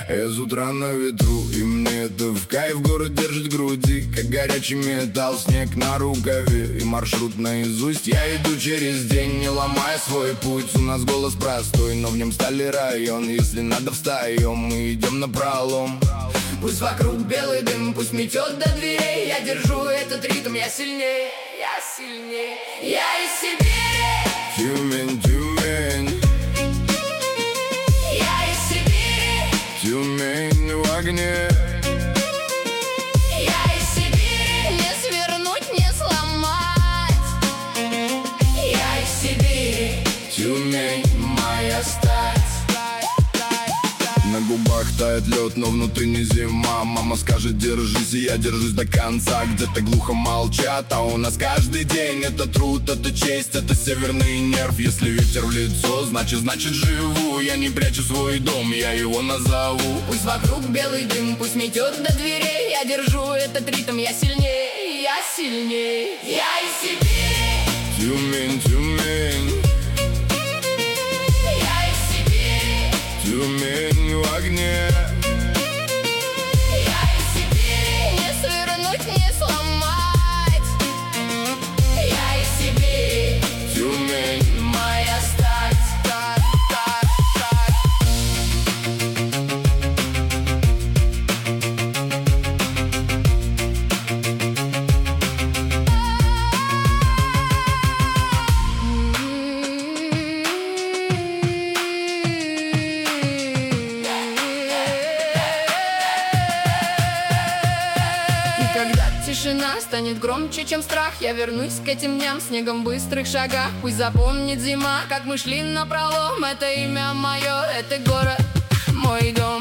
Я с утра на ветру, и мне это в кайф. Город держит в груди, как горячий металл. Снег на рукаве и маршрут наизусть. Я иду через день, не ломая свой путь. У нас голос простой, но в нем стали район. Если надо, встаем, мы идем напролом. Пусть вокруг белый дым, пусть метет до дверей. Я держу этот ритм, я сильнее, я сильнее. Я из Сибири, Тюмень, Тюмень, я из Сибири, Тюмень в огне. я из Сибири, не свернуть, не сломать. Я из Сибири, Тюмень, моя стать. на губах тает лед, но внутри не зима. Мама скажет держись, и я держусь до конца. Где-то глухо молчат, а у нас каждый день. Это труд, это честь, это северный нерв. Если ветер в лицо, значит живу. Я не прячу свой дом, я его назову. Пусть вокруг белый дым, пусть метет до дверей. Я держу этот ритм, я сильнее, я сильнее. Я из Сибири, Тюмень, Тюмень, я из Сибири, Тюмень в огне. я из Сибири, не свернуть, не сломать. Я из Сибири, Тюмень, моя стать. Когда тишина станет громче, чем страх, я вернусь к этим дням, снегом в быстрых шагах. Пусть запомнит зима, как мы шли напролом. Это имя мое, это город, мой дом.